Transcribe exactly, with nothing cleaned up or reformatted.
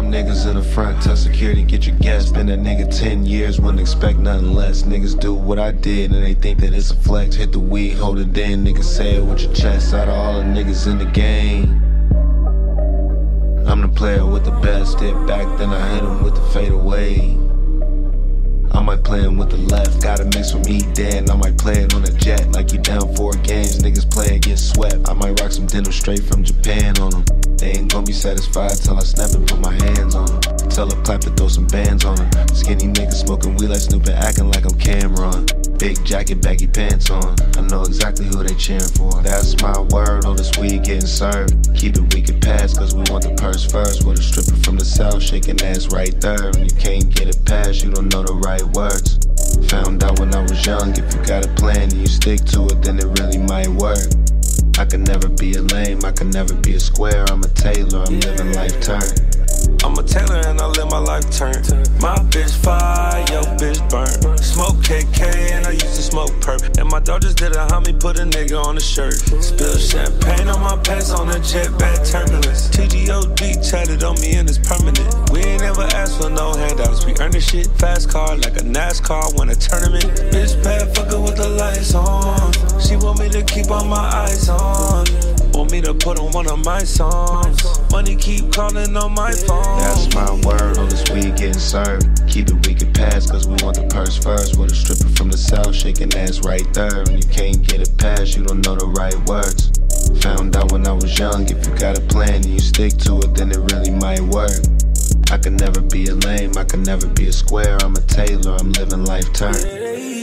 them niggas in the front, tell security get your gas. Been a nigga ten years, wouldn't expect nothing less. Niggas do what I did and they think that it's a flex. Hit the weed, hold it in, niggas say it with your chest. Out of all the niggas in the game, I'm the player with the best. Step back, then I hit him with the fade away. I might play him with the left, gotta mix from E dead. I might play it on a jet, like you down four games. Niggas play it, get swept. I might rock some denim straight from Japan on them. They ain't gon' be satisfied till I snap and put my hands on them. Tell her clap to throw some bands on them. Skinny niggas smoking weed like Snoop and acting like I'm Cameron. Big jacket, baggy pants on. I know exactly who they cheering for. That's my word, all this weed getting served. Keep it, we can pass, cause we want the purse first. With a stripper from the south, shaking ass right there. And you can't get it past, you don't know the right words. Found out when I was young, if you got a plan and you stick to it, then it really might work. I can never be a lame, I can never be a square. I'm a tailor, I'm living life turn. I'm a tailor and I live my life turn. My bitch fire, yo bitch burn. Smoke K K and I used to smoke perp. And my dog just did a homie, put a nigga on the shirt. Spill champagne on my pants on a jet back turbulence. T G O D chatted on me and it's permanent. We ain't ever asked for no handouts, we earn the shit. Fast car like a NASCAR, win a tournament. Bitch bad fucker with the lights on. She want me to keep all my eyes on. Want me to put on one of my songs. Money keep calling on my phone. That's my word, all this weed getting served. Keep it, we can pass, cause we want the purse first. With a stripper from the south, shaking ass right there. And you can't get it past, you don't know the right words. Found out when I was young, if you got a plan and you stick to it, then it really might work. I can never be a lame, I can never be a square. I'm a tailor, I'm living life turn.